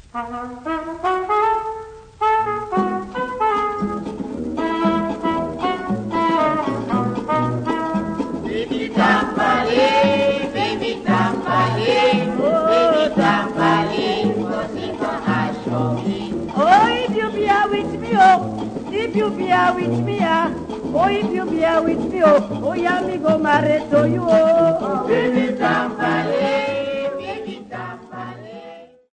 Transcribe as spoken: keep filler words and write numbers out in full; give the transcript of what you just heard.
Baby tambale, baby tambale, baby tambale, cause it's a hash for me. Oh, if you be here with me, oh, if you be here with me, ah, oh, if you be here with me, oh, oh, yeah, me go marry to you, oh. Baby tambale.